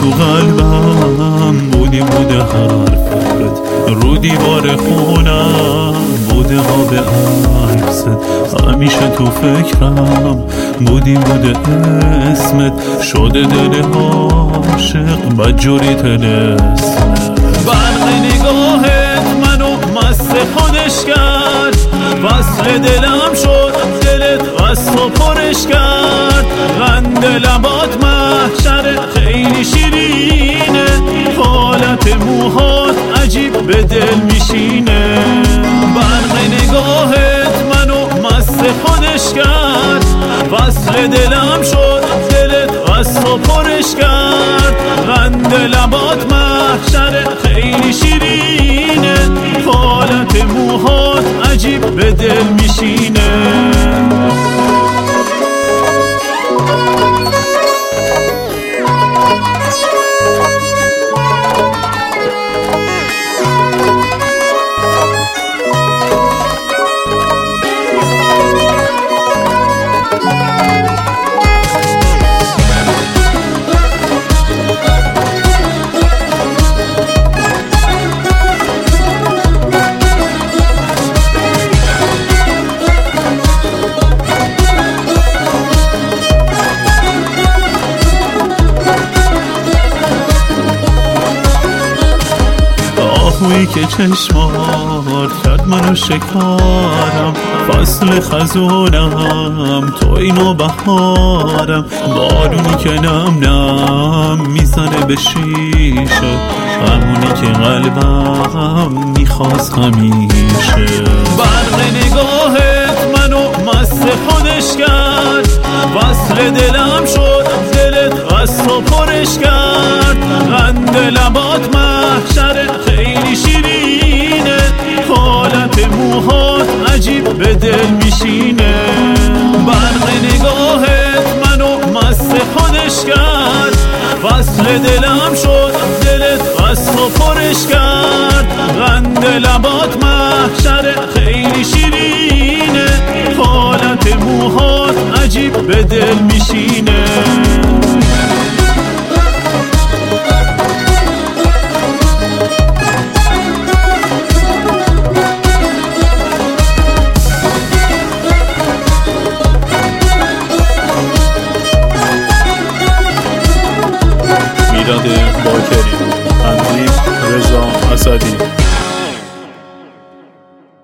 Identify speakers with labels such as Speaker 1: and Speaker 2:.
Speaker 1: تو قلبم بودی حرفت، رو دیوار خونم بوده آب عکست، همیشه تو فکرم بودی اسمت، شده دل عاشق بدجوری طلسمت. برق نگاهت منو مست خودش کرد، وصل دلم شد دلت قصد و پرش کرد، قند لبات محشر خیلی شیرینه، حالت موهات عجیب به دل میشینه. برق نگاهت منو مست خودش کرد، وصل دلم شد دلت قصد و پرش کرد، قند لبات محشر خیلی شیرینه، حالت موهات عجیب به دل میشینه. آهویی که چشمات کرد منو شکارم، فصل خزونم تو اینو بهارم، بارونی که نم نم میزنه به شیشه، همونی که قلبم میخواست همیشه. برق نگاهت منو مست خودش کرد، وصل دلم شد دلت قصد و پرش کرد، قند لبات محشر خیلی شیرینه، حالت موهات عجیب به دل میشینه. برق نگاهت منو مست خودش کرد، وصل دلم شد دلت قصد و پرش کرد، قند لبات محشر خیلی شیرینه، حالت موهات عجیب به دل میشینه. میلاد باکری